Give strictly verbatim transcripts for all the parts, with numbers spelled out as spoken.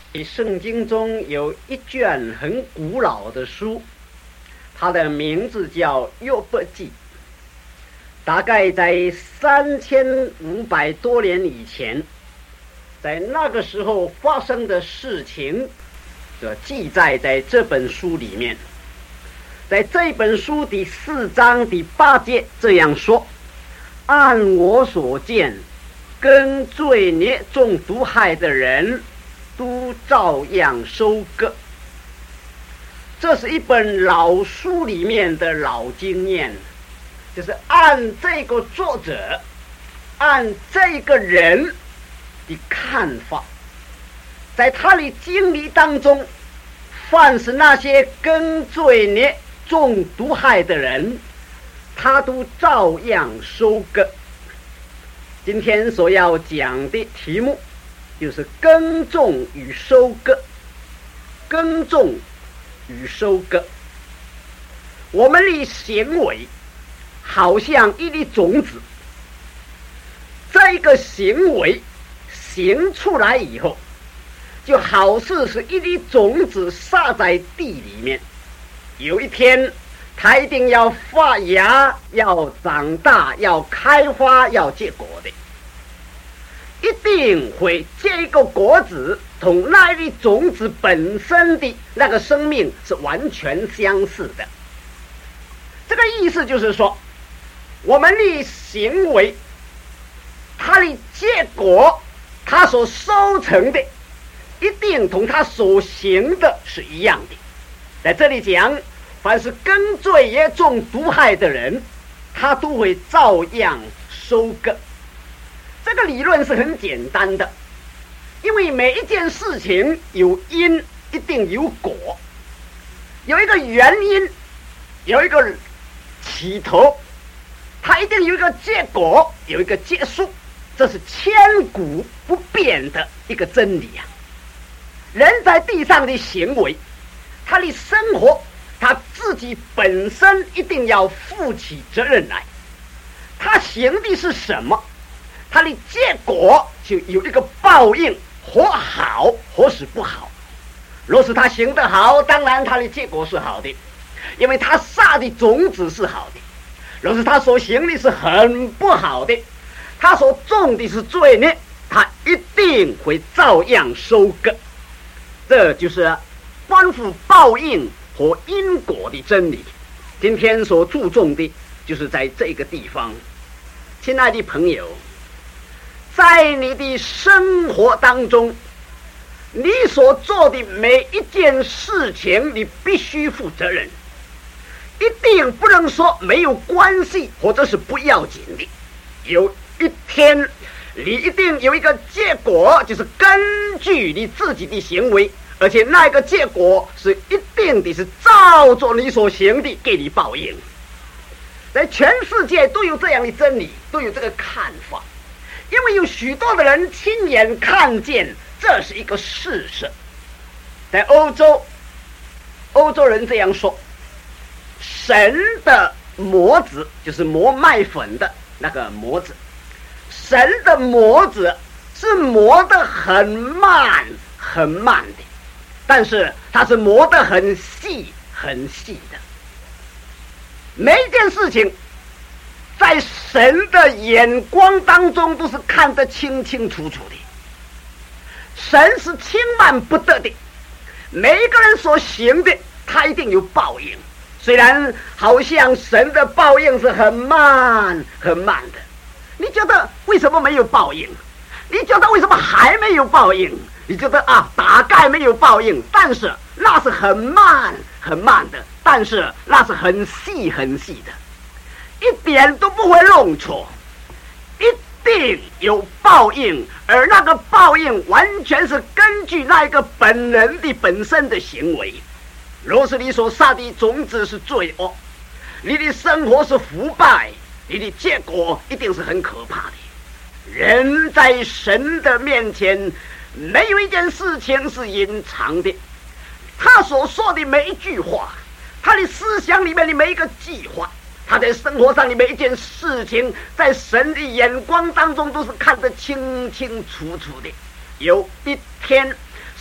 圣经中有一卷很古老的书，它的名字叫《约伯记》。大概在三千五百多年以前，在那个时候发生的事情，就记载在这本书里面。在这本书第四章第八节这样说：按我所见，跟罪孽中毒害的人都照样收割。这是一本老书里面的老经验，就是按这个作者，按这个人的看法，在他的经历当中，凡是那些跟罪孽中毒害的人，他都照样收割。今天所要讲的题目就是耕种与收割。耕种与收割，我们的行为好像一粒种子，这个行为行出来以后，就好似是一粒种子撒在地里面，有一天它一定要发芽，要长大，要开花，要结果的，一定会结一个果子，同那一粒种子本身的那个生命是完全相似的。这个意思就是说，我们的行为，它的结果，它所收成的，一定同它所行的是一样的。在这里讲，凡是跟罪孽中毒害的人，他都会照样收割。这个理论是很简单的，因为每一件事情有因一定有果，有一个原因，有一个起头，它一定有一个结果，有一个结束，这是千古不变的一个真理啊！人在地上的行为，他的生活，他自己本身一定要负起责任来。他行的是什么，他的结果就有一个报应，或好或是不好。若是他行得好，当然他的结果是好的，因为他撒的种子是好的。若是他所行的是很不好的，他所种的是罪孽，他一定会照样收割。这就是关乎报应和因果的真理。今天所注重的就是在这个地方。亲爱的朋友，在你的生活当中，你所做的每一件事情，你必须负责任，一定不能说没有关系，或者是不要紧的。有一天你一定有一个结果，就是根据你自己的行为，而且那个结果是一定的，是照着你所行的给你报应。在全世界都有这样的真理，都有这个看法，因为有许多的人亲眼看见这是一个事实。在欧洲，欧洲人这样说，神的磨子，就是磨麦粉的那个磨子，神的磨子是磨得很慢很慢的，但是它是磨得很细很细的。每一件事情在神的眼光当中都是看得清清楚楚的，神是轻慢不得的，每一个人所行的他一定有报应，虽然好像神的报应是很慢很慢的。你觉得为什么没有报应？你觉得为什么还没有报应？你觉得啊，大概没有报应，但是那是很慢很慢的，但是那是很细很细的，一点都不会弄错，一定有报应，而那个报应完全是根据那一个本人的本身的行为。若是你所撒的种子是罪恶，你的生活是腐败，你的结果一定是很可怕的。人在神的面前，没有一件事情是隐藏的，他所说的每一句话，他的思想里面的每一个计划，他在生活上的每一件事情，在神的眼光当中都是看得清清楚楚的。有一天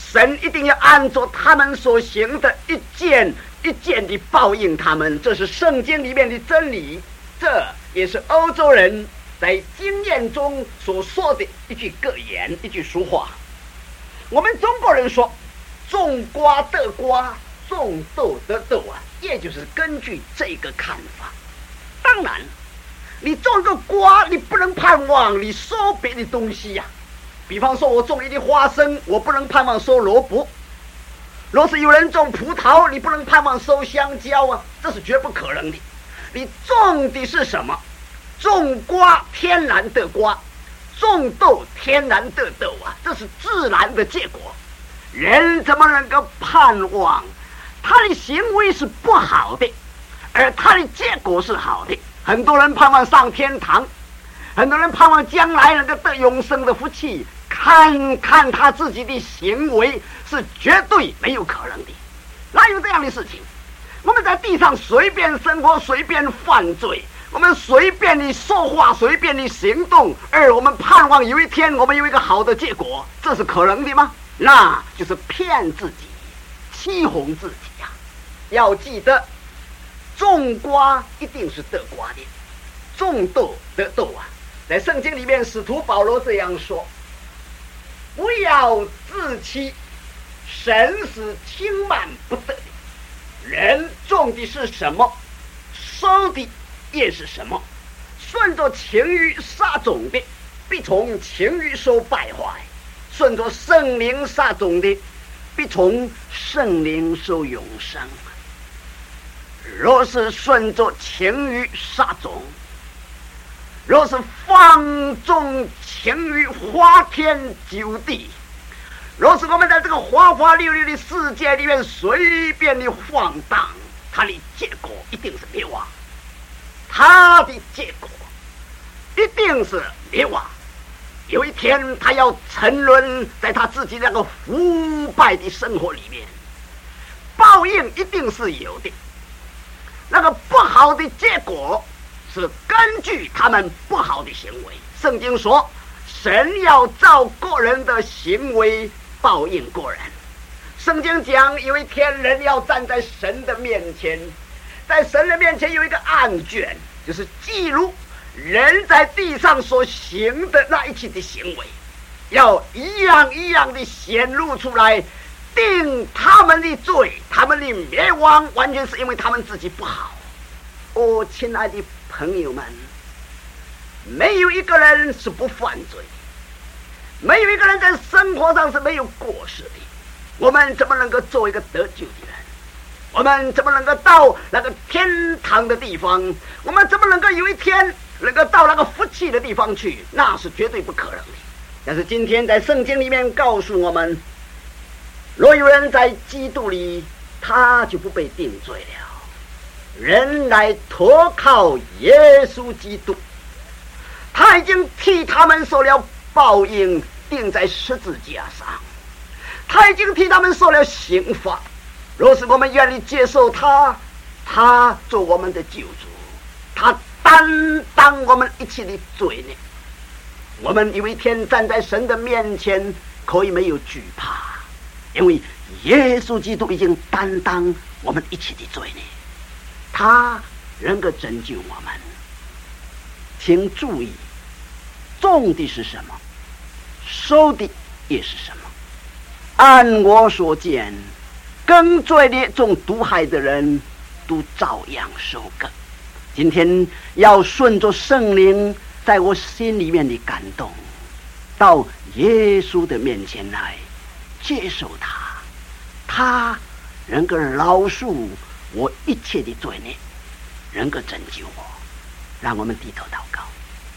神一定要按照他们所行的一件一件的报应他们，这是圣经里面的真理，这也是欧洲人在经验中所说的一句格言，一句俗话。我们中国人说种瓜得瓜，种豆得豆啊，也就是根据这个看法。当然你种个瓜，你不能盼望你收别的东西呀、啊。比方说我种一粒花生，我不能盼望收萝卜。若是有人种葡萄，你不能盼望收香蕉啊，这是绝不可能的。你种的是什么？种瓜天然得瓜，种豆天然得豆啊，这是自然的结果。人怎么能够盼望他的行为是不好的，而他的结果是好的？很多人盼望上天堂，很多人盼望将来能够得永生的福气，看看他自己的行为是绝对没有可能的。哪有这样的事情？我们在地上随便生活，随便犯罪，我们随便的说话，随便的行动，而我们盼望有一天我们有一个好的结果，这是可能的吗？那就是骗自己，欺哄自己呀、啊！要记得，种瓜一定是得瓜的，种豆得豆啊！在圣经里面，使徒保罗这样说：不要自欺，神是轻慢不得的。人种的是什么，收的也是什么。顺着情欲撒种的，必从情欲收败坏；顺着圣灵撒种的，必从圣灵收永生。若是顺着情欲撒种，若是放纵情欲，花天酒地，若是我们在这个花花绿绿的世界里面随便的晃荡，它的结果一定是灭亡，它的结果一定是灭亡。有一天他要沉沦在他自己那个腐败的生活里面，报应一定是有的。那个不好的结果是根据他们不好的行为。圣经说，神要照个人的行为报应个人。圣经讲，有一天人要站在神的面前，在神的面前有一个案卷，就是记录人在地上所行的那一切的行为，要一样一样的显露出来，定他们的罪，他们的灭亡，完全是因为他们自己不好。哦，亲爱的朋友们，没有一个人是不犯罪，没有一个人在生活上是没有过失的。我们怎么能够做一个得救的人？我们怎么能够到那个天堂的地方？我们怎么能够有一天能够到那个福气的地方去？那是绝对不可能的。但是今天在圣经里面告诉我们，若有人在基督里，他就不被定罪了。人来托靠耶稣基督，他已经替他们受了报应，钉在十字架上，他已经替他们受了刑罚。若是我们愿意接受他，他做我们的救主，他担当我们一切的罪孽，我们有一天站在神的面前可以没有惧怕，因为耶稣基督已经担当我们一切的罪孽，他能够拯救我们。请注意，种的是什么，收的也是什么。按我所见，耕罪的种毒害的人都照样收割。今天要顺着圣灵在我心里面的感动，到耶稣的面前来接受他，他能够饶恕我一切的罪孽，能够拯救我。让我们低头祷告。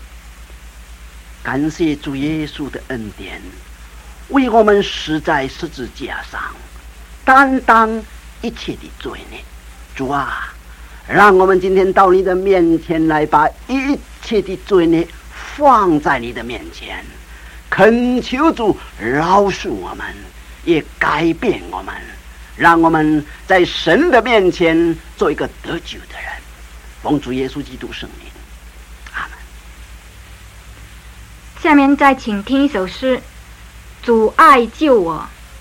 感谢主耶稣的恩典，为我们死在十字架上，担当一切的罪孽。主啊，让我们今天到你的面前来，把一切的罪孽放在你的面前，恳求主饶恕我们，也改变我们，让我们在神的面前做一个得救的人。奉主耶稣基督圣名，阿门。 下面再请听一首诗，主爱救我。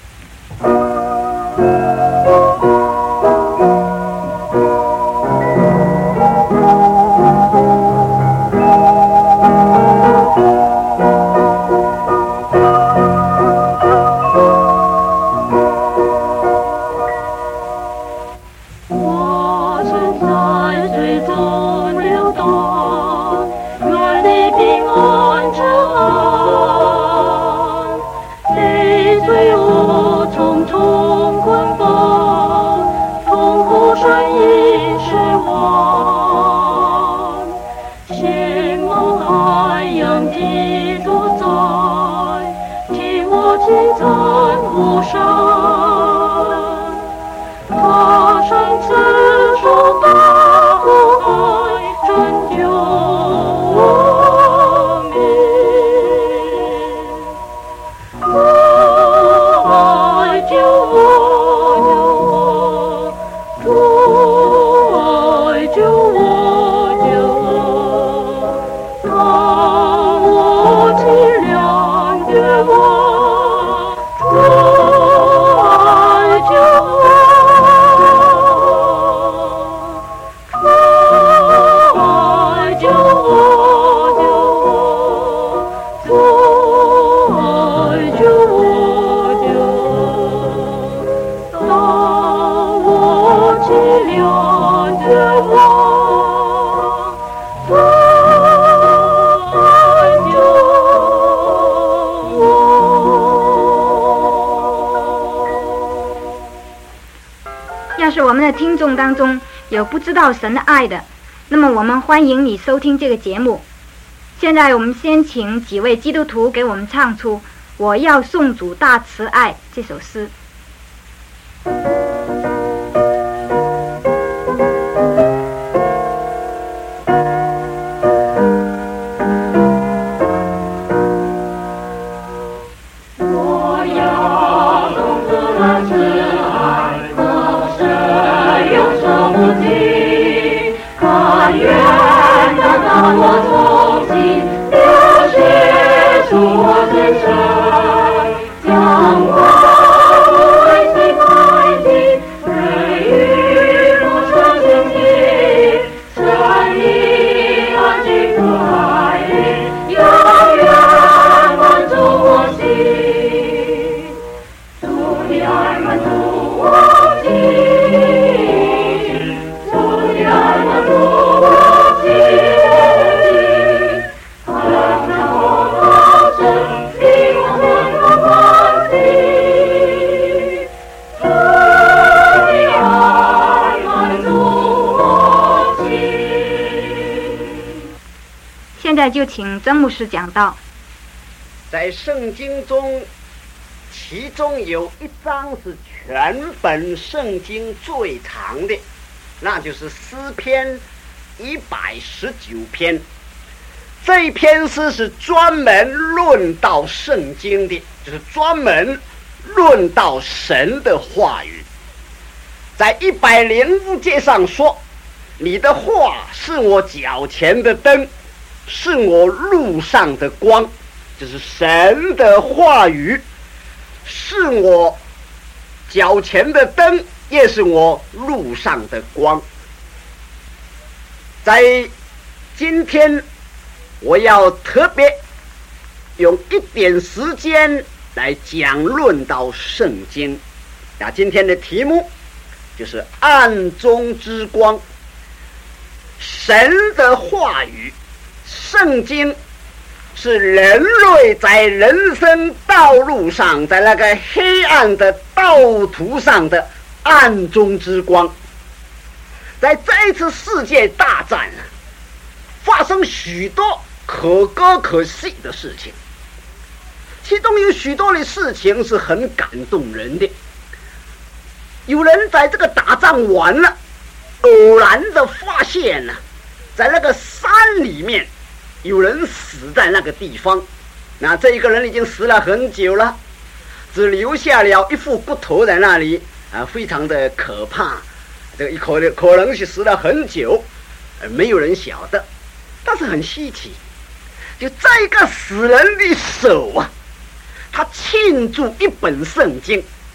要是我们的听众当中有不知道神的爱的，那么我们欢迎你收听这个节目。现在我们先请几位基督徒给我们唱出《我要颂主大慈爱》这首诗。现在就请曾牧师讲道。 在圣经中，其中有一章是全本圣经最长的，那就是诗篇一百十九篇。这一篇诗是专门论到圣经的，就是专门论到神的话语。在一百零五节上说，你的话是我脚前的灯，是我路上的光，就是神的话语是我脚前的灯，也是我路上的光。在今天我要特别用一点时间来讲论到圣经。那今天的题目就是暗中之光。神的话语，圣经是人类在人生道路上，在那个黑暗的道途上的暗中之光。在这一次世界大战啊，发生许多可歌可泣的事情，其中有许多的事情是很感动人的。有人在这个打仗完了，偶然的发现呢、啊，在那个山里面有人死在那个地方，那这一个人已经死了很久了，只留下了一副骨头在那里啊，非常的可怕。这个可能可能是死了很久，没有人晓得，但是很稀奇，就这个死人的手啊，他沁住一本圣经，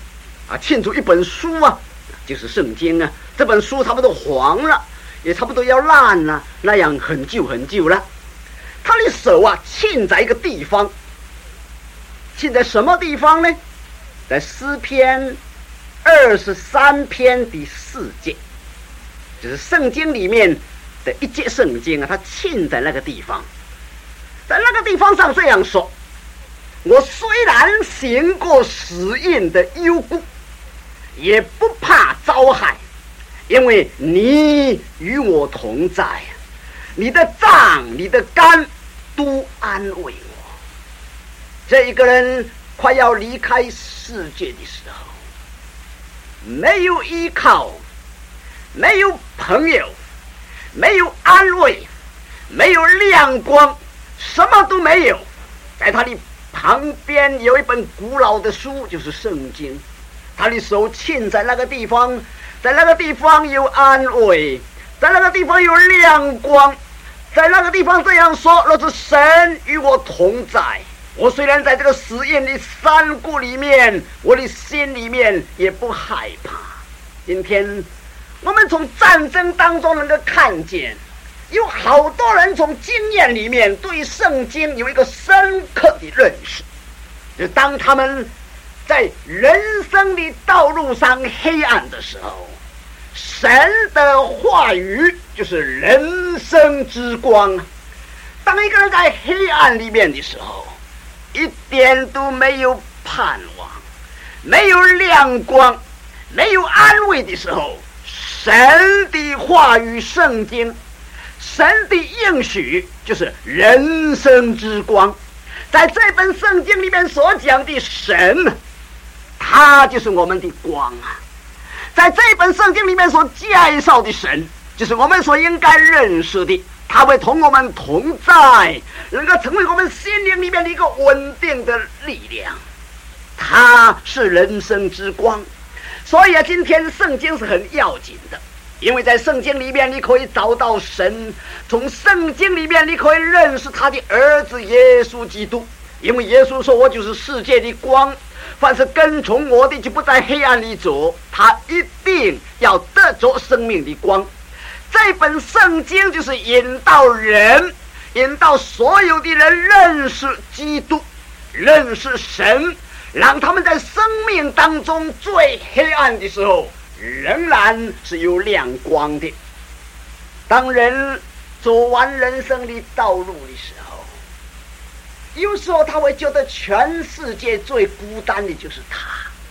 啊，庆祝一本书啊，就是圣经啊。这本书差不多黄了，也差不多要烂了，那样很旧很旧了。他的手啊，浸在一个地方，浸在什么地方呢？在诗篇二十三篇第四节，就是圣经里面的一节圣经啊，他浸在那个地方，在那个地方上这样说：我虽然行过死荫的幽谷，也不怕遭害，因为你与我同在，你的杖你的竿都安慰我。这一个人快要离开世界的时候，没有依靠，没有朋友，没有安慰，没有亮光，什么都没有。在他的旁边有一本古老的书，就是圣经，他的手浸在那个地方，在那个地方有安慰，在那个地方有亮光，在那个地方这样说：若是神与我同在，我虽然在这个死荫的山谷里面，我的心里面也不害怕。今天我们从战争当中能够看见，有好多人从经验里面对圣经有一个深刻的认识，就当他们在人生的道路上黑暗的时候，神的话语就是人生之光。当一个人在黑暗里面的时候，一点都没有盼望，没有亮光，没有安慰的时候，神的话语圣经，神的应许就是人生之光。在这本圣经里面所讲的神，他就是我们的光啊。在这本圣经里面所介绍的神，就是我们所应该认识的，他会同我们同在，能够成为我们心灵里面的一个稳定的力量。他是人生之光。所以啊，今天圣经是很要紧的，因为在圣经里面你可以找到神，从圣经里面你可以认识他的儿子耶稣基督。因为耶稣说：我就是世界的光，凡是跟从我的就不在黑暗里走，他一定要得着生命的光。这本圣经就是引导人，引导所有的人认识基督，认识神，让他们在生命当中最黑暗的时候仍然是有亮光的。当人走完人生的道路的时候，有时候他会觉得全世界最孤单的就是他。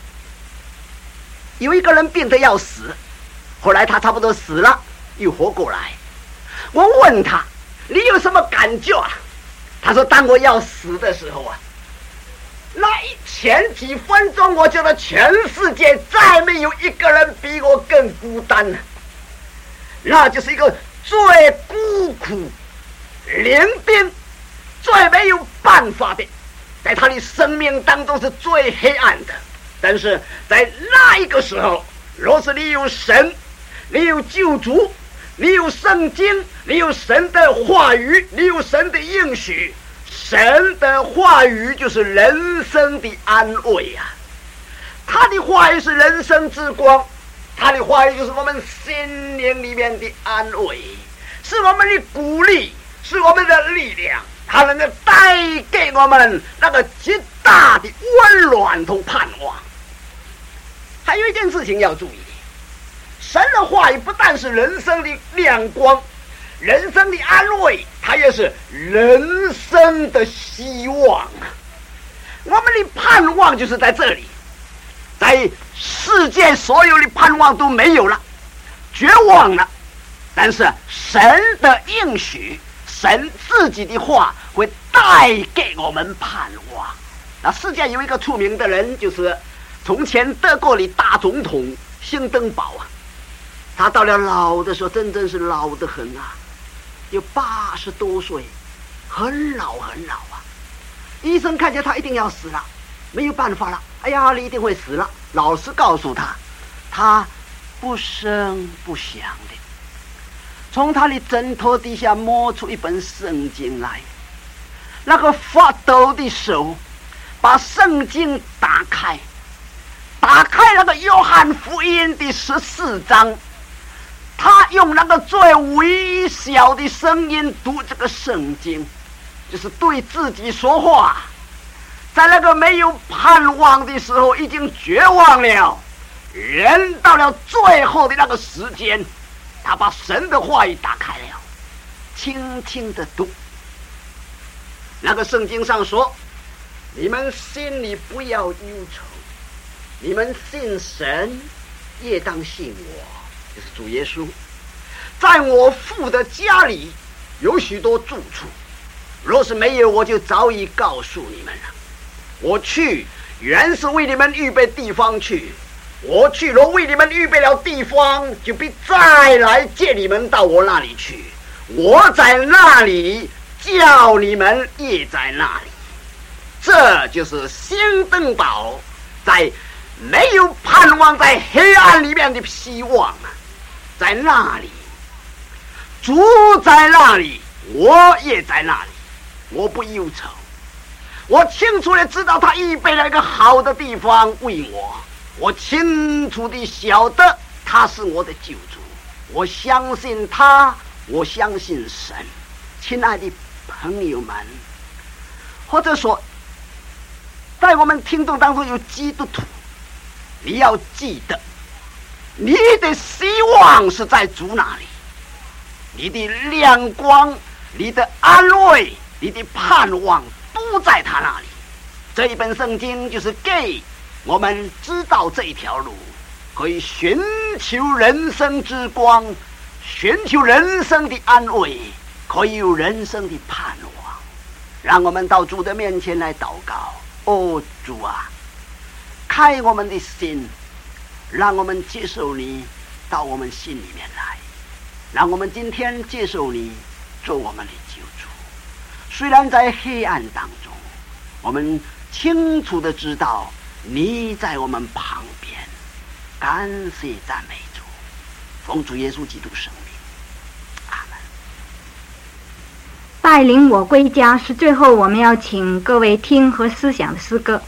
有一个人病得要死，后来他差不多死了又活过来，我问他：你有什么感觉啊？他说：当我要死的时候啊，那前几分钟我觉得全世界再没有一个人比我更孤单了，那就是一个最孤苦伶仃、最没有办法的，在他的生命当中是最黑暗的。但是在那一个时候，若是你有神，你有救主，你有圣经，你有神的话语，你有神的应许，神的话语就是人生的安慰啊！他的话语是人生之光，他的话语就是我们心灵里面的安慰，是我们的鼓励，是我们的力量，它能够带给我们那个极大的温暖同盼望。还有一件事情要注意，神的话语不但是人生的亮光，人生的安慰，它也是人生的希望。我们的盼望就是在这里，在世界所有的盼望都没有了，绝望了，但是神的应许，神自己的话会带给我们盼望。那世界有一个出名的人，就是从前德国的大总统兴登堡啊，他到了老的时候真正是老得很啊，有八十多岁，很老很老啊。医生看见他一定要死了，没有办法了，哎呀，你一定会死了。老师告诉他，他不声不响的从他的枕头底下摸出一本圣经来，那个发抖的手把圣经打开，打开那个约翰福音第十四章，他用那个最微小的声音读这个圣经，就是对自己说话。在那个没有盼望的时候，已经绝望了，人到了最后的那个时间，他把神的话语打开了，轻轻的读。那个圣经上说，你们心里不要忧愁，你们信神也当信我，就是主耶稣。在我父的家里有许多住处，若是没有，我就早已告诉你们了。我去原是为你们预备地方去，我去若为你们预备了地方，就必再来接你们到我那里去。我在那里，叫你们也在那里。这就是新登堡在没有盼望，在黑暗里面的希望啊！在那里，主在那里，我也在那里，我不忧愁。我清楚地知道他预备了一个好的地方为我，我清楚地晓得他是我的救主，我相信他，我相信神。亲爱的朋友们，或者说在我们听众当中有基督徒，你要记得，你的希望是在主那里，你的亮光，你的安慰，你的盼望都在他那里。这一本圣经就是给我们知道这一条路，可以寻求人生之光，寻求人生的安慰，可以有人生的盼望。让我们到主的面前来祷告。哦，主啊，开我们的心，让我们接受你到我们心里面来，让我们今天接受你做我们的救主。虽然在黑暗当中，我们清楚地知道你在我们旁边。感谢赞美主，奉主耶稣基督圣名，阿门。 带领我归家是最后我们要请各位听和思想的诗歌。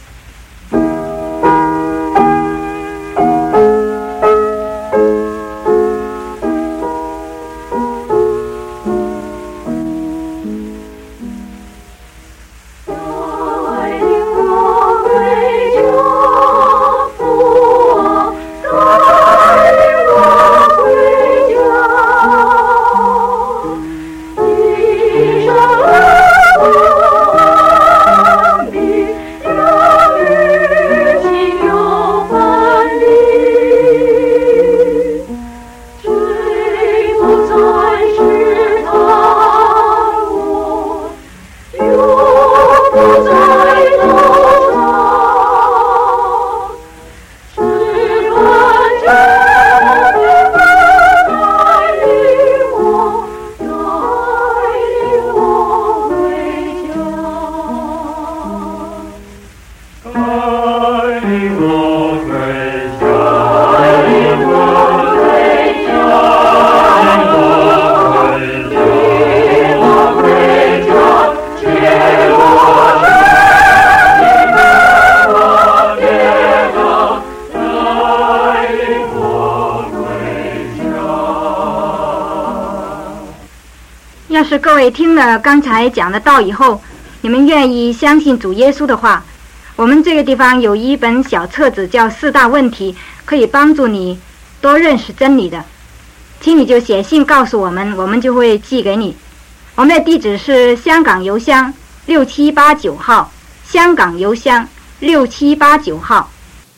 要是各位听了刚才讲的道以后，你们愿意相信主耶稣的话，我们这个地方有一本小册子叫四大问题，可以帮助你多认识真理的，请你就写信告诉我们，我们就会寄给你。我们的地址是香港邮箱六七八九号，香港邮箱六七八九号。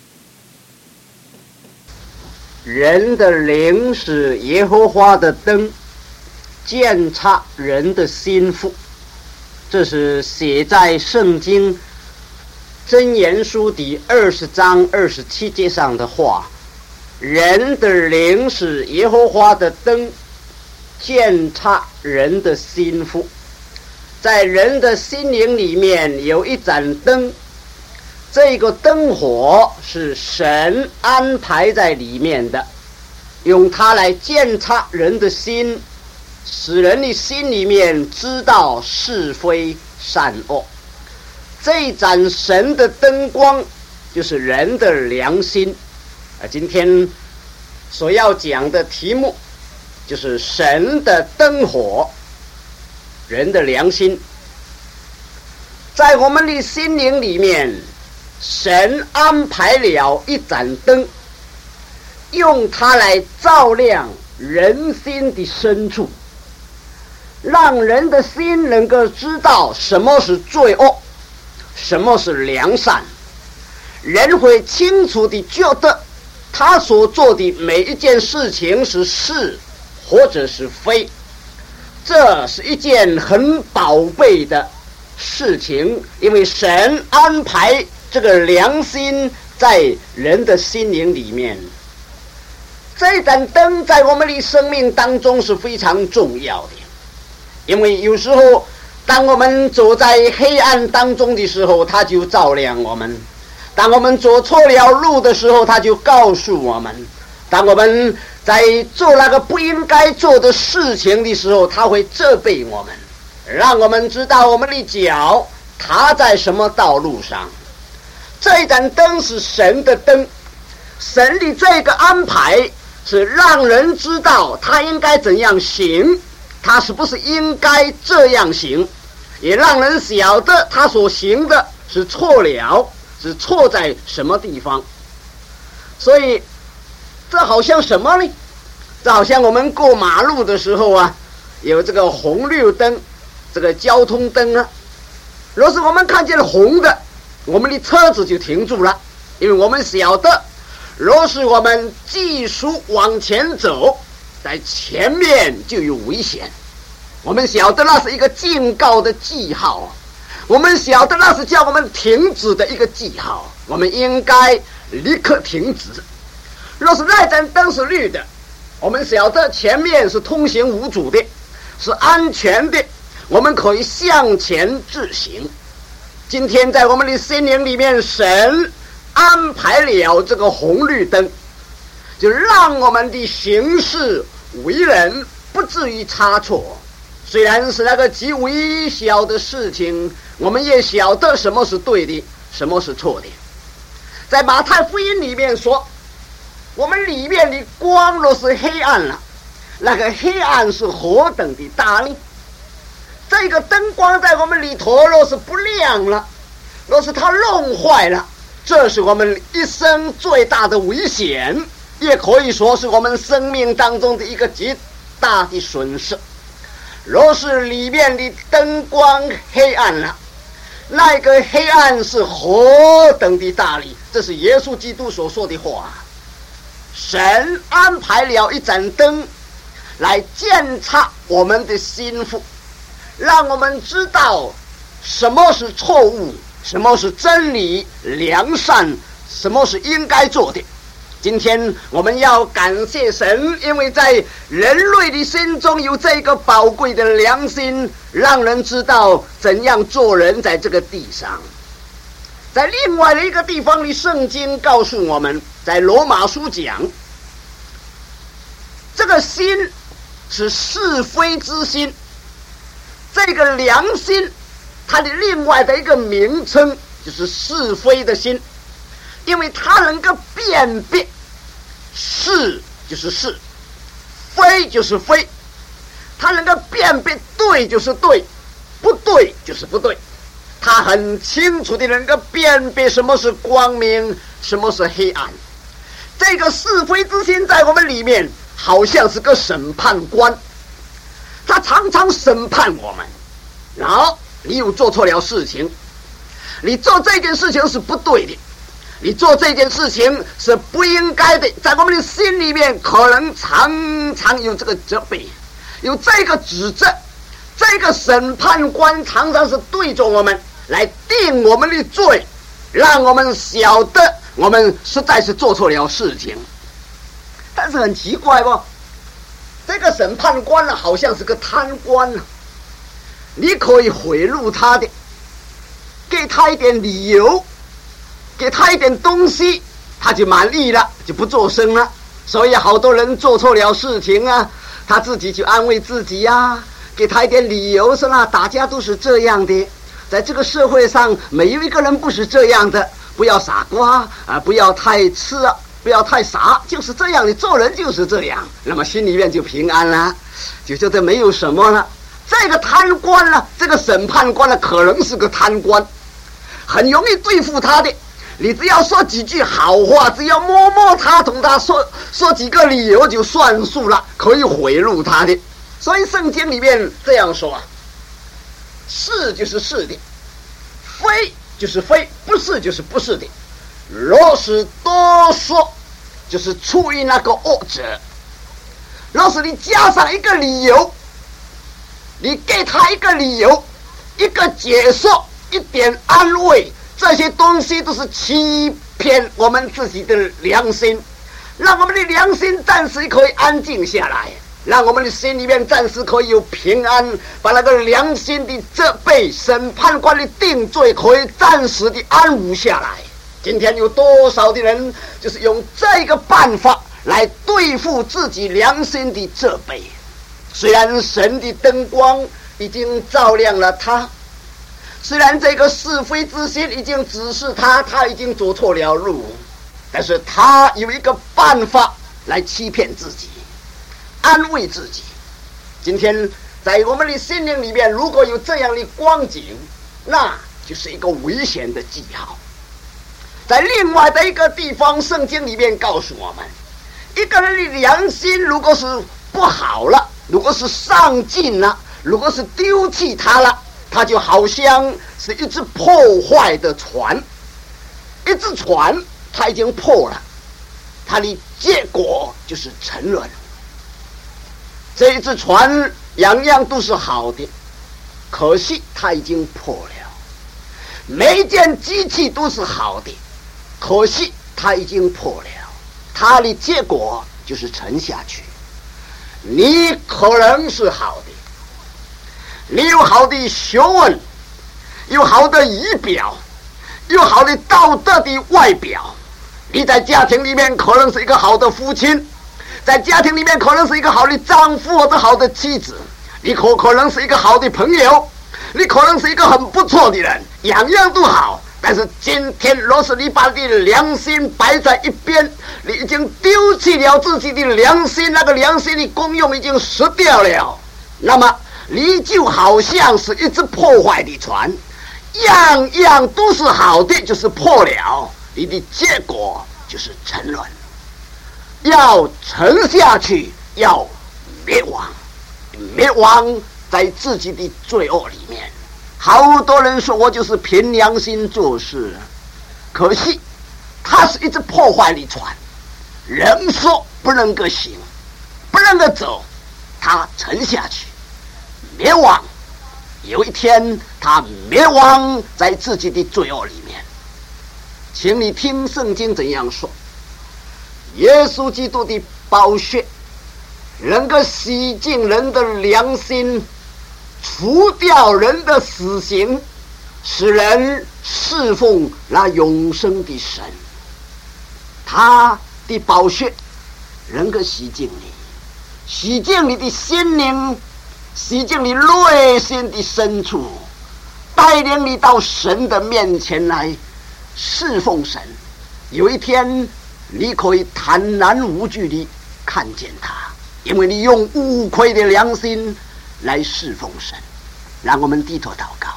人的灵是耶和华的灯，鉴察人的心腹，这是写在圣经箴言书第二十章二十七节上的话。人的灵是耶和华的灯，鉴察人的心腹。在人的心灵里面有一盏灯，这个灯火是神安排在里面的，用它来鉴察人的心，使人的心里面知道是非善恶。这盏神的灯光就是人的良心。啊，今天所要讲的题目就是神的灯火，人的良心。在我们的心灵里面，神安排了一盏灯，用它来照亮人心的深处，让人的心能够知道什么是罪恶，什么是良善。人会清楚地觉得他所做的每一件事情是是或者是非，这是一件很宝贝的事情，因为神安排这个良心在人的心灵里面。这盏灯在我们的生命当中是非常重要的，因为有时候当我们走在黑暗当中的时候，它就照亮我们；当我们走错了路的时候，它就告诉我们；当我们在做那个不应该做的事情的时候，它会责备我们，让我们知道我们的脚踏在什么道路上。这一盏灯是神的灯，神的这个安排是让人知道他应该怎样行，他是不是应该这样行，也让人晓得他所行的是错了，是错在什么地方。所以这好像什么呢？这好像我们过马路的时候啊，有这个红绿灯，这个交通灯啊，若是我们看见红的，我们的车子就停住了，因为我们晓得若是我们继续往前走，在前面就有危险。我们晓得那是一个警告的记号，我们晓得那是叫我们停止的一个记号，我们应该立刻停止。若是那盏灯是绿的，我们晓得前面是通行无阻的，是安全的，我们可以向前直行。今天在我们的心灵里面，神安排了这个红绿灯，就让我们的行事为人不至于差错。虽然是那个极微小的事情，我们也晓得什么是对的，什么是错的。在马太福音里面说，我们里面的光若是黑暗了，那个黑暗是何等的大呢？这个灯光在我们里头若是不亮了，若是它弄坏了，这是我们一生最大的危险，也可以说是我们生命当中的一个极大的损失。若是里面的灯光黑暗了，那个黑暗是何等的大力，这是耶稣基督所说的话。神安排了一盏灯来检察我们的心腹，让我们知道什么是错误，什么是真理良善，什么是应该做的。今天我们要感谢神，因为在人类的心中有这个宝贵的良心，让人知道怎样做人在这个地上。在另外的一个地方的圣经告诉我们，在罗马书讲，这个心是是非之心，这个良心它的另外的一个名称就是是非的心，因为它能够辨别是就是是，非就是非，它能够辨别对就是对，不对就是不对，它很清楚地能够辨别什么是光明，什么是黑暗。这个是非之心在我们里面好像是个审判官，他常常审判我们。然后你又做错了事情，你做这件事情是不对的，你做这件事情是不应该的，在我们的心里面可能常常有这个责备，有这个指责，这个审判官常常是对着我们来定我们的罪，让我们晓得我们实在是做错了事情。但是很奇怪哦，这个审判官呢，好像是个贪官呢，你可以贿赂他的，给他一点理由，给他一点东西，他就满意了，就不作声了。所以好多人做错了事情啊，他自己就安慰自己呀、啊，给他一点理由，说那大家都是这样的，在这个社会上没有一个人不是这样的， 不要傻瓜啊，不要太痴啊，不要太傻，就是这样，你做人就是这样，那么心里面就平安了，就觉得没有什么了。这个贪官呢，这个审判官呢，可能是个贪官，很容易对付他的。你只要说几句好话，只要摸摸他，同他说说几个理由就算数了，可以贿赂他的。所以圣经里面这样说啊，是就是是的，非就是非，不是就是不是的。若是多说，就是出于那个恶者。若是你加上一个理由，你给他一个理由，一个解说，一点安慰，这些东西都是欺骗我们自己的良心，让我们的良心暂时可以安静下来，让我们的心里面暂时可以有平安，把那个良心的责备、审判官的定罪可以暂时的安抚下来。今天有多少的人就是用这个办法来对付自己良心的责备？虽然神的灯光已经照亮了他，虽然这个是非之心已经指示他，他已经走错了路，但是他有一个办法来欺骗自己，安慰自己。今天在我们的心灵里面，如果有这样的光景，那就是一个危险的记号。在另外的一个地方，圣经里面告诉我们，一个人的良心如果是不好了，如果是上进了，如果是丢弃它了，它就好像是一只破坏的船，一只船它已经破了，它的结果就是沉沦。这一只船样样都是好的，可惜它已经破了。每一件机器都是好的，可惜它已经破了，它的结果就是沉下去。你可能是好的，你有好的学问，有好的仪表，有好的道德的外表，你在家庭里面可能是一个好的父亲，在家庭里面可能是一个好的丈夫或者好的妻子，你可可能是一个好的朋友，你可能是一个很不错的人，样样都好。但是今天若是你把你的良心摆在一边，你已经丢弃了自己的良心，那个良心的功用已经失掉了，那么你就好像是一只破坏的船，样样都是好的，就是破了，你的结果就是沉沦，要沉下去，要灭亡，灭亡在自己的罪恶里面。好多人说我就是凭良心做事，可惜它是一只破坏的船，人说不能够行，不能够走，它沉下去，灭亡。有一天它灭亡在自己的罪恶里面。请你听圣经怎样说，耶稣基督的宝血能够洗净人的良心，除掉人的死刑，使人侍奉那永生的神。他的宝血能够洗净你，洗净你的心灵，洗净你内心的深处，带领你到神的面前来侍奉神。有一天你可以坦然无惧地看见他，因为你用无愧的良心来侍奉神。让我们低头祷告，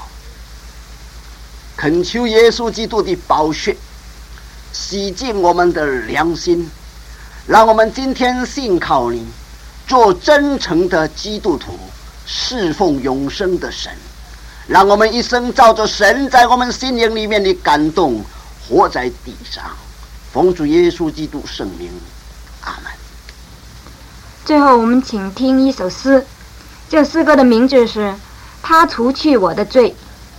恳求耶稣基督的宝血洗净我们的良心，让我们今天信靠你，做真诚的基督徒，侍奉永生的神。让我们一生照着神在我们心灵里面的感动，活在地上。奉主耶稣基督圣名，阿们。 最后我们请听一首诗，这诗歌的名字是他除去我的罪。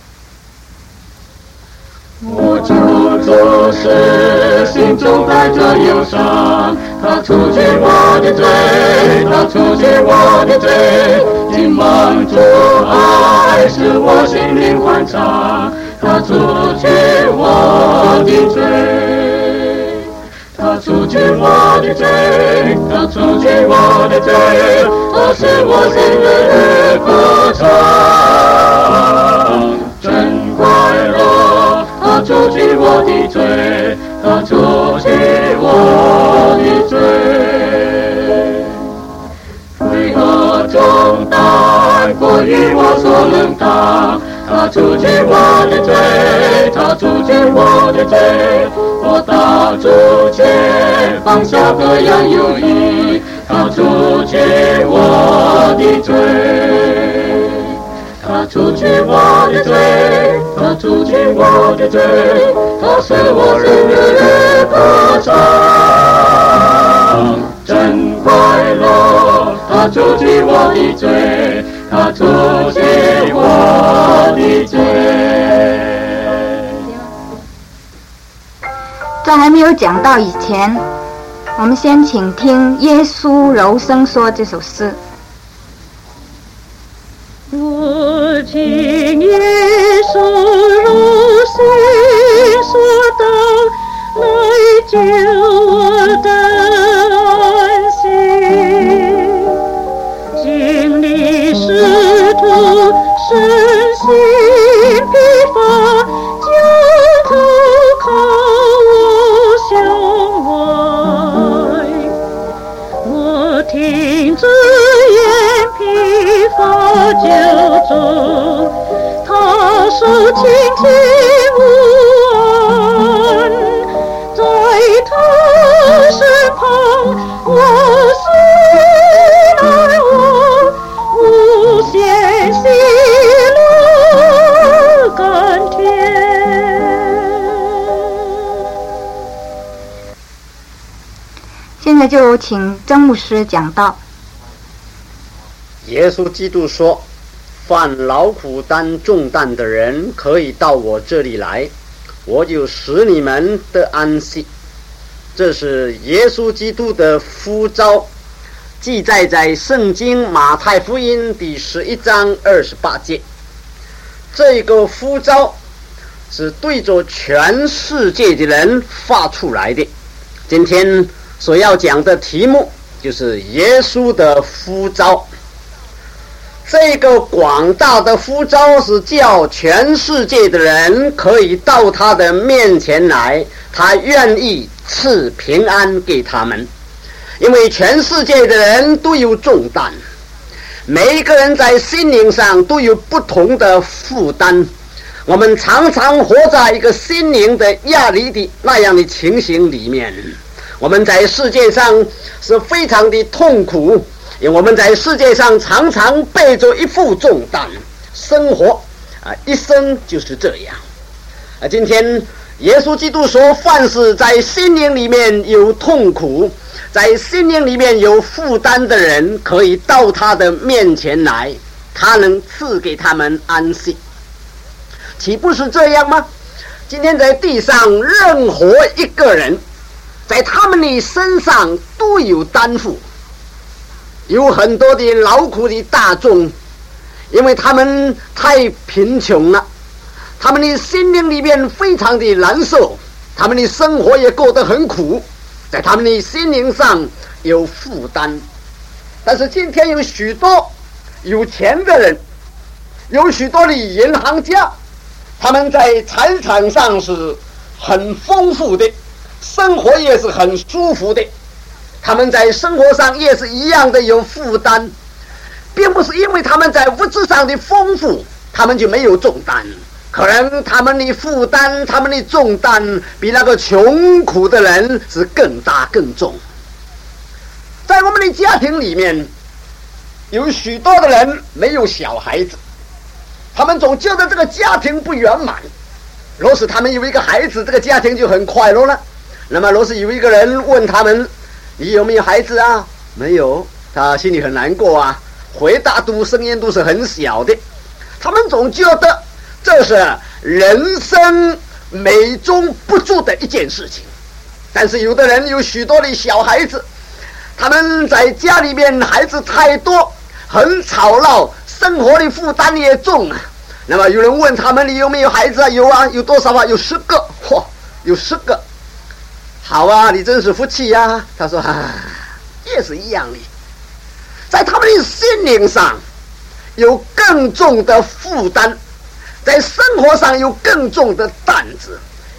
我就做事，心中带着忧伤，他除去我的罪，他除去我的罪，今满足爱使我心灵欢畅，他除去我的罪，他除去我的罪，他除去我的罪，他使我心灵歌唱，真快乐。他除去我的罪，他除去我的罪。为何重担过于我所能当？他除去我的罪，他除去我的罪。我到主前放下各样忧虑，他除去我的罪。他除去我的罪，他除去我的罪，他使我日日歌唱，真快乐。他除去我的罪，他除去我的罪。 在还没有讲到以前，我们先请听耶稣柔声说这首诗。 我听耶稣柔声说道，来救我的安息，经历使徒身心疲乏，就投靠我向外。我听着眼疲乏就走，他手轻轻无安，在他身旁我虽难忘，无限喜乐甘甜。 现在就请曾牧师讲道。 耶稣基督说，犯劳苦担重担的人可以到我这里来，我就使你们得安息。这是耶稣基督的呼召，记载在圣经马太福音第十一章二十八节。这个呼召是对着全世界的人发出来的。今天所要讲的题目就是耶稣的呼召。这个广大的呼召是叫全世界的人可以到他的面前来，他愿意赐平安给他们。因为全世界的人都有重担，每一个人在心灵上都有不同的负担，我们常常活在一个心灵的压力的那样的情形里面。我们在世界上是非常的痛苦，因为我们在世界上常常背着一副重担生活啊，一生就是这样啊。今天耶稣基督说，凡是在心灵里面有痛苦，在心灵里面有负担的人，可以到他的面前来，他能赐给他们安息。岂不是这样吗？今天在地上任何一个人，在他们的身上都有担负，有很多的劳苦的大众，因为他们太贫穷了，他们的心灵里面非常的难受，他们的生活也过得很苦，在他们的心灵上有负担。但是今天有许多有钱的人，有许多的银行家，他们在财产上是很丰富的，生活也是很舒服的，他们在生活上也是一样的有负担，并不是因为他们在物质上的丰富，他们就没有重担，可能他们的负担，他们的重担比那个穷苦的人是更大更重。在我们的家庭里面，有许多的人没有小孩子，他们总觉得这个家庭不圆满。若是他们有一个孩子，这个家庭就很快乐了。那么若是有一个人问他们，你有没有孩子啊？没有，他心里很难过啊，回答都声音都是很小的。他们总觉得这是人生美中不足的一件事情。但是有的人有许多的小孩子，他们在家里面孩子太多，很吵闹，生活的负担也重啊。那么有人问他们，你有没有孩子啊？有啊，有多少啊？有十个，嚯，有十个。好啊，你真是福气呀、啊！他说啊，也是一样的，在他们的心灵上有更重的负担，在生活上有更重的担子，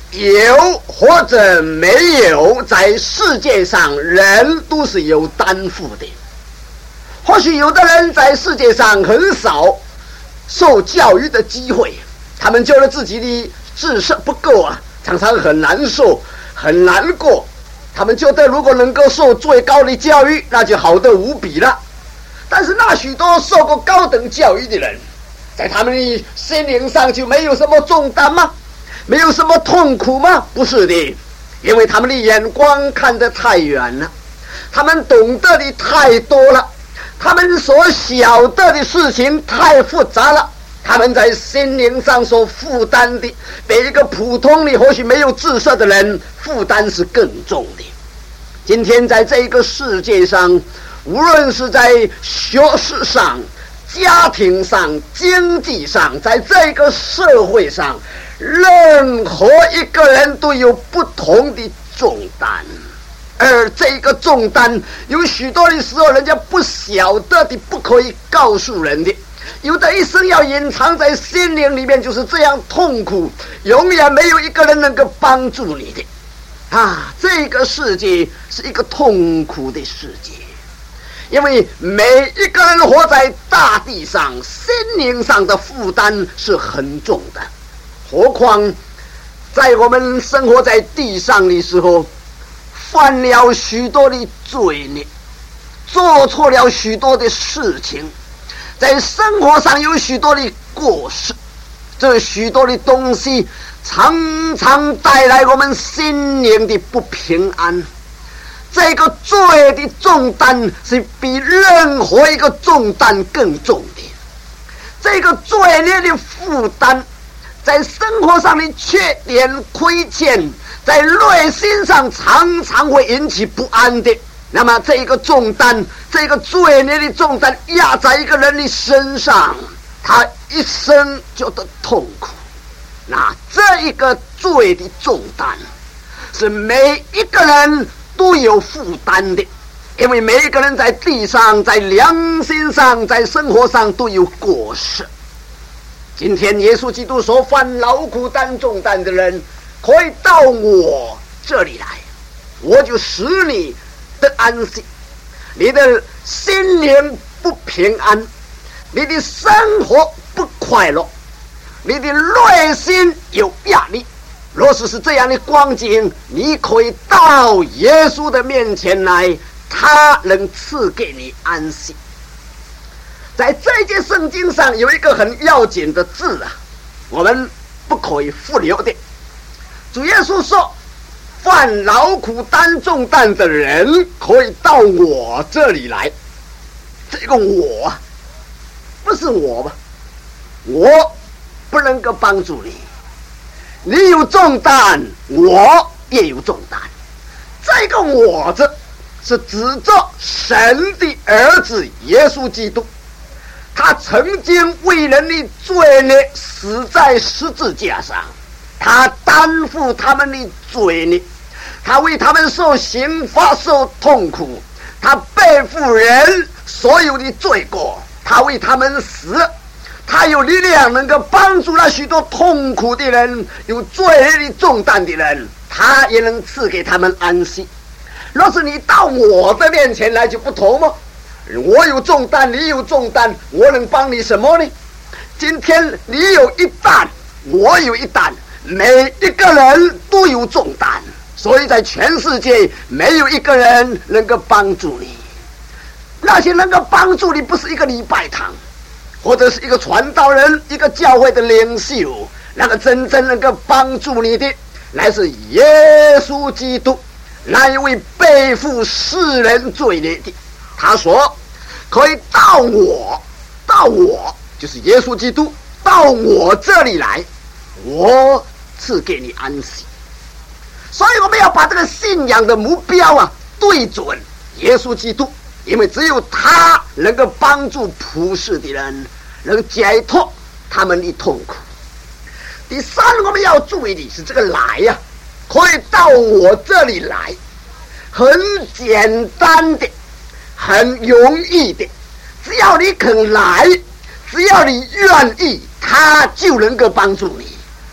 有或者没有，在世界上人都是有担负的。或许有的人在世界上很少受教育的机会，他们觉得自己的知识不够啊，常常很难受很难过，他们觉得如果能够受最高的教育，那就好得无比了。但是那许多受过高等教育的人，在他们的心灵上就没有什么重担吗？没有什么痛苦吗？不是的，因为他们的眼光看得太远了，他们懂得的太多了，他们所晓得的事情太复杂了，他们在心灵上所负担的比一个普通的或许没有知识的人负担是更重的。今天在这个世界上，无论是在学识上、家庭上、经济上，在这个社会上，任何一个人都有不同的重担，而这个重担有许多的时候人家不晓得的，不可以告诉人的，有的一生要隐藏在心灵里面，就是这样痛苦，永远没有一个人能够帮助你的啊！这个世界是一个痛苦的世界，因为每一个人活在大地上，心灵上的负担是很重的，何况在我们生活在地上的时候，犯了许多的罪孽，做错了许多的事情，在生活上有许多的过失，这许多的东西常常带来我们心灵的不平安。这个罪的重担是比任何一个重担更重的，这个罪孽的负担，在生活上的缺点亏欠，在内心上常常会引起不安的。那么这个重担，这个罪孽的重担压在一个人的身上，他一生就得痛苦。那这一个罪的重担是每一个人都有负担的，因为每一个人在地上，在良心上，在生活上都有过失。今天耶稣基督所犯劳苦担重担的人，可以到我这里来，我就使你得安息。你的心灵不平安，你的生活不快乐，你的内心有压力，若是是这样的光景，你可以到耶稣的面前来，他能赐给你安息。在这节圣经上有一个很要紧的字啊，我们不可以忽略的。主耶稣说，犯劳苦担重担的人可以到我这里来。这个我不是我吧，我不能够帮助你，你有重担，我也有重担。这个我字是指着神的儿子耶稣基督，他曾经为人的罪孽死在十字架上，他担负他们的罪孽，他为他们受刑罚受痛苦，他背负人所有的罪过，他为他们死，他有力量能够帮助那许多痛苦的人，有罪孽的重担的人，他也能赐给他们安息。若是你到我的面前来就不同吗？我有重担，你有重担，我能帮你什么呢？今天你有一担，我有一担，每一个人都有重担，所以在全世界没有一个人能够帮助你。那些能够帮助你不是一个礼拜堂，或者是一个传道人，一个教会的领袖，那个真正能够帮助你的乃是耶稣基督，那一位背负世人罪孽的。他说可以到我，到我就是耶稣基督，到我这里来，我赐给你安息。所以我们要把这个信仰的目标啊对准耶稣基督，因为只有他能够帮助普世的人，能解脱他们的痛苦。第三，我们要注意的是这个来呀、啊，可以到我这里来，很简单的，很容易的，只要你肯来，只要你愿意，他就能够帮助你。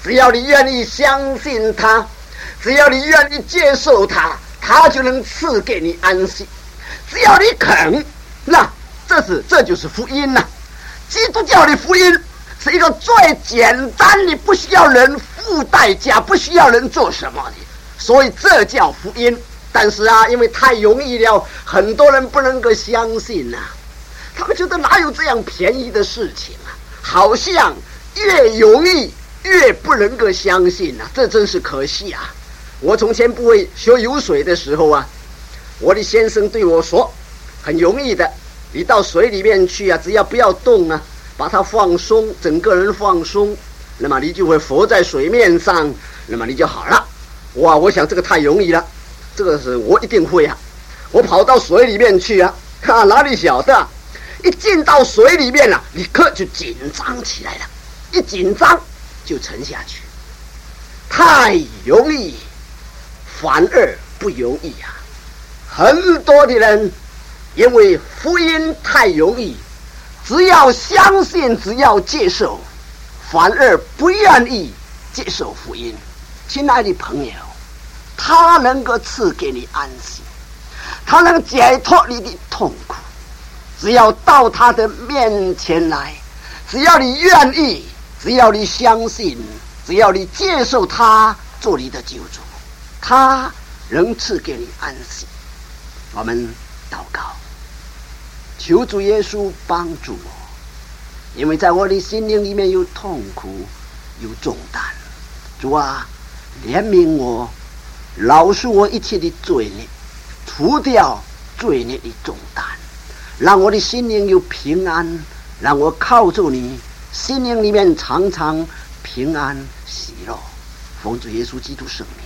只要你愿意相信他，只要你愿意接受他，他就能赐给你安息。只要你肯，那这是这就是福音呐。基督教的福音是一个最简单，你不需要人付代价，不需要人做什么的，所以这叫福音。但是啊，因为太容易了，很多人不能够相信呐、啊。他们觉得哪有这样便宜的事情啊？好像越容易越不能够相信啊，这真是可惜啊！我从前不会学游水的时候啊，我的先生对我说，很容易的，你到水里面去啊，只要不要动啊，把它放松，整个人放松，那么你就会浮在水面上，那么你就好了。哇，我想这个太容易了，这个是我一定会啊！我跑到水里面去啊，哈，哪里晓得、啊，一进到水里面了、啊，立刻就紧张起来了，一紧张就沉下去。太容易，反而不容易啊！很多的人因为福音太容易，只要相信，只要接受，反而不愿意接受福音。亲爱的朋友，他能够赐给你安息，他能解脱你的痛苦，只要到他的面前来，只要你愿意，只要你相信，只要你接受他做你的救主，他能赐给你安息。我们祷告，求主耶稣帮助我，因为在我的心灵里面有痛苦，有重担。主啊，怜悯我，饶恕我一切的罪孽，除掉罪孽的重担，让我的心灵有平安，让我靠着你，心灵里面常常平安喜乐。奉主耶稣基督圣名。